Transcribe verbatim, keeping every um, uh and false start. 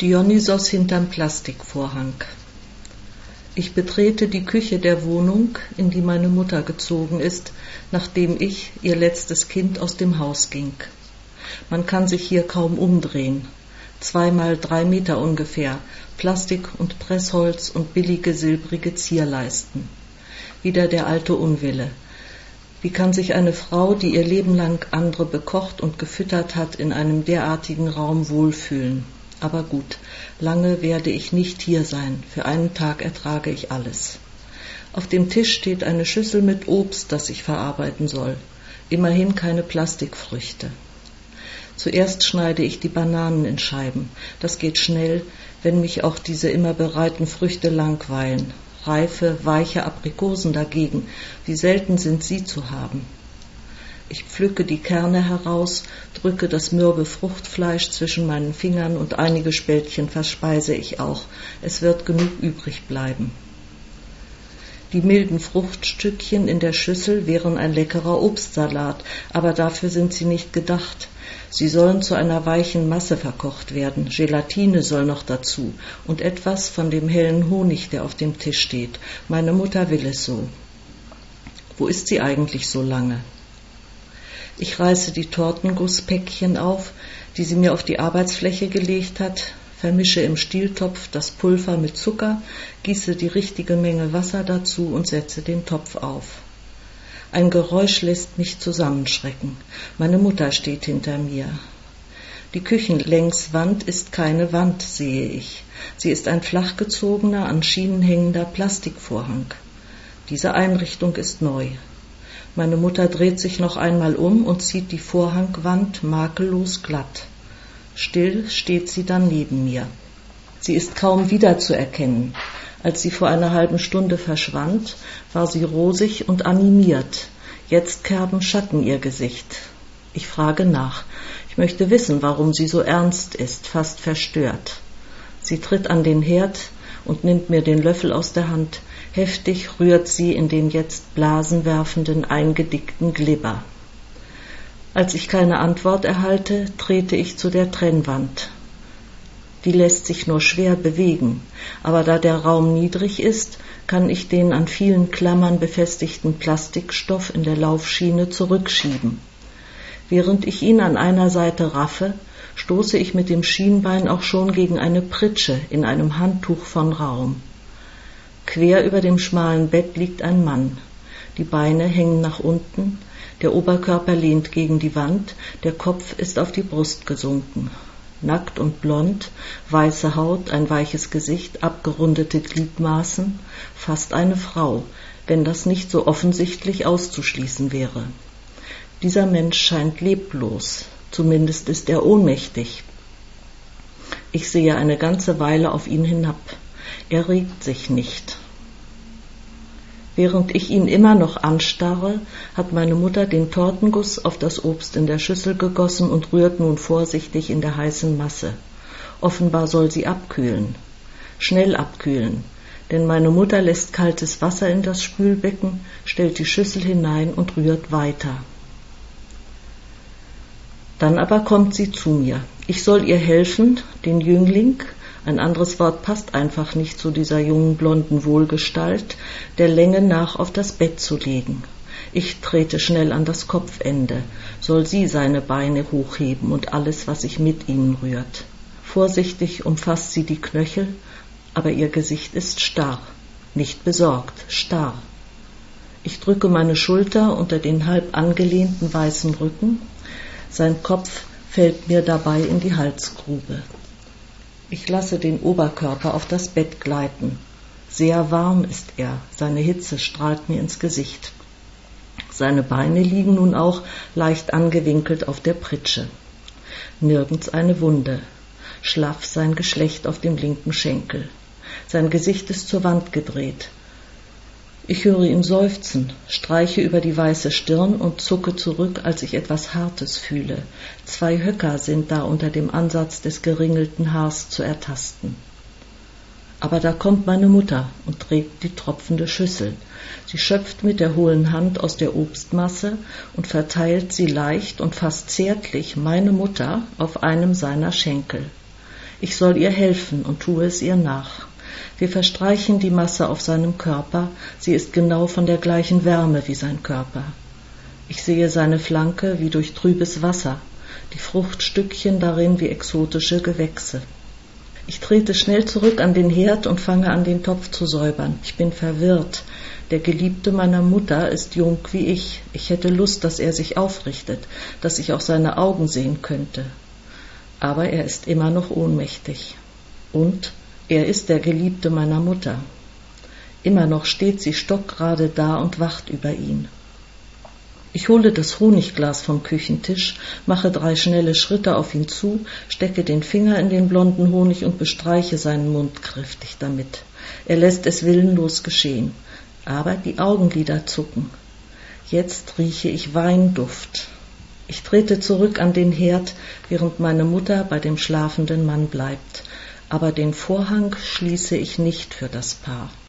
Dionysos hinterm Plastikvorhang. Ich betrete die Küche der Wohnung, in die meine Mutter gezogen ist, nachdem ich, ihr letztes Kind, aus dem Haus ging. Man kann sich hier kaum umdrehen. Zweimal drei Meter ungefähr, Plastik und Pressholz und billige silbrige Zierleisten. Wieder der alte Unwille. Wie kann sich eine Frau, die ihr Leben lang andere bekocht und gefüttert hat, in einem derartigen Raum wohlfühlen? Aber gut, lange werde ich nicht hier sein. Für einen Tag ertrage ich alles. Auf dem Tisch steht eine Schüssel mit Obst, das ich verarbeiten soll. Immerhin keine Plastikfrüchte. Zuerst schneide ich die Bananen in Scheiben. Das geht schnell, wenn mich auch diese immer bereiten Früchte langweilen. Reife, weiche Aprikosen dagegen, wie selten sind sie zu haben. Ich pflücke die Kerne heraus, drücke das mürbe Fruchtfleisch zwischen meinen Fingern und einige Spältchen verspeise ich auch. Es wird genug übrig bleiben. Die milden Fruchtstückchen in der Schüssel wären ein leckerer Obstsalat, aber dafür sind sie nicht gedacht. Sie sollen zu einer weichen Masse verkocht werden. Gelatine soll noch dazu und etwas von dem hellen Honig, der auf dem Tisch steht. Meine Mutter will es so. Wo ist sie eigentlich so lange? Ich reiße die Tortengusspäckchen auf, die sie mir auf die Arbeitsfläche gelegt hat, vermische im Stieltopf das Pulver mit Zucker, gieße die richtige Menge Wasser dazu und setze den Topf auf. Ein Geräusch lässt mich zusammenschrecken. Meine Mutter steht hinter mir. Die Küchenlängswand ist keine Wand, sehe ich. Sie ist ein flachgezogener, an Schienen hängender Plastikvorhang. Diese Einrichtung ist neu. Meine Mutter dreht sich noch einmal um und zieht die Vorhangwand makellos glatt. Still steht sie dann neben mir. Sie ist kaum wiederzuerkennen. Als sie vor einer halben Stunde verschwand, war sie rosig und animiert. Jetzt kerben Schatten ihr Gesicht. Ich frage nach. Ich möchte wissen, warum sie so ernst ist, fast verstört. Sie tritt an den Herd und nimmt mir den Löffel aus der Hand. Heftig rührt sie in den jetzt blasenwerfenden, eingedickten Glibber. Als ich keine Antwort erhalte, trete ich zu der Trennwand. Die lässt sich nur schwer bewegen, aber da der Raum niedrig ist, kann ich den an vielen Klammern befestigten Plastikstoff in der Laufschiene zurückschieben. Während ich ihn an einer Seite raffe, stoße ich mit dem Schienbein auch schon gegen eine Pritsche in einem Handtuch von Raum. Quer über dem schmalen Bett liegt ein Mann. Die Beine hängen nach unten, der Oberkörper lehnt gegen die Wand, der Kopf ist auf die Brust gesunken. Nackt und blond, weiße Haut, ein weiches Gesicht, abgerundete Gliedmaßen, fast eine Frau, wenn das nicht so offensichtlich auszuschließen wäre. Dieser Mensch scheint leblos, zumindest ist er ohnmächtig. Ich sehe eine ganze Weile auf ihn hinab. Er regt sich nicht. Während ich ihn immer noch anstarre, hat meine Mutter den Tortenguss auf das Obst in der Schüssel gegossen und rührt nun vorsichtig in der heißen Masse. Offenbar soll sie abkühlen. Schnell abkühlen, denn meine Mutter lässt kaltes Wasser in das Spülbecken, stellt die Schüssel hinein und rührt weiter. Dann aber kommt sie zu mir. Ich soll ihr helfen, den Jüngling, ein anderes Wort passt einfach nicht zu dieser jungen, blonden Wohlgestalt, der Länge nach auf das Bett zu legen. Ich trete schnell an das Kopfende, soll sie seine Beine hochheben und alles, was sich mit ihnen rührt. Vorsichtig umfasst sie die Knöchel, aber ihr Gesicht ist starr, nicht besorgt, starr. Ich drücke meine Schulter unter den halb angelehnten weißen Rücken, sein Kopf fällt mir dabei in die Halsgrube. Ich lasse den Oberkörper auf das Bett gleiten. Sehr warm ist er, seine Hitze strahlt mir ins Gesicht. Seine Beine liegen nun auch leicht angewinkelt auf der Pritsche. Nirgends eine Wunde. Schlaff sein Geschlecht auf dem linken Schenkel. Sein Gesicht ist zur Wand gedreht. Ich höre ihn seufzen, streiche über die weiße Stirn und zucke zurück, als ich etwas Hartes fühle. Zwei Höcker sind da unter dem Ansatz des geringelten Haars zu ertasten. Aber da kommt meine Mutter und trägt die tropfende Schüssel. Sie schöpft mit der hohlen Hand aus der Obstmasse und verteilt sie leicht und fast zärtlich meine Mutter auf einem seiner Schenkel. Ich soll ihr helfen und tue es ihr nach. Wir verstreichen die Masse auf seinem Körper, sie ist genau von der gleichen Wärme wie sein Körper. Ich sehe seine Flanke wie durch trübes Wasser, die Fruchtstückchen darin wie exotische Gewächse. Ich trete schnell zurück an den Herd und fange an, den Topf zu säubern. Ich bin verwirrt. Der Geliebte meiner Mutter ist jung wie ich. Ich hätte Lust, dass er sich aufrichtet, dass ich auch seine Augen sehen könnte. Aber er ist immer noch ohnmächtig. Und er ist der Geliebte meiner Mutter. Immer noch steht sie stockgerade da und wacht über ihn. Ich hole das Honigglas vom Küchentisch, mache drei schnelle Schritte auf ihn zu, stecke den Finger in den blonden Honig und bestreiche seinen Mund kräftig damit. Er lässt es willenlos geschehen, aber die Augenlider zucken. Jetzt rieche ich Weinduft. Ich trete zurück an den Herd, während meine Mutter bei dem schlafenden Mann bleibt, aber den Vorhang schließe ich nicht für das Paar.